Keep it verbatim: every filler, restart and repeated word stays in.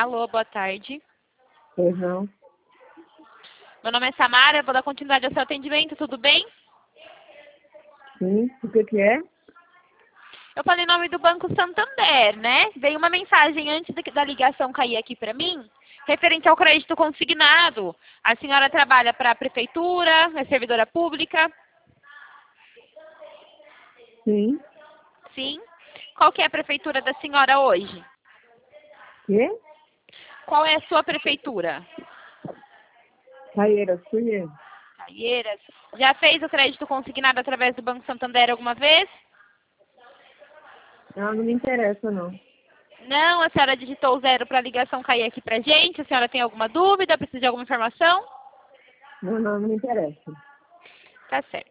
Alô, boa tarde. Pois não. Meu nome é Samara, eu vou dar continuidade ao seu atendimento, tudo bem? Sim, o que que é? Eu falei em nome do Banco Santander, né? Veio uma mensagem antes da da ligação cair aqui para mim, referente ao crédito consignado. A senhora trabalha para a prefeitura, é servidora pública? Sim. Sim. Qual que é a prefeitura da senhora hoje? Quê? Qual é a sua prefeitura? Caieira, fui eu. Caieiras. Já fez o crédito consignado através do Banco Santander alguma vez? Não, não me interessa, não. Não, a senhora digitou o zero para a ligação cair aqui pra gente. A senhora tem alguma dúvida? Precisa de alguma informação? Não, não, não me interessa. Tá certo.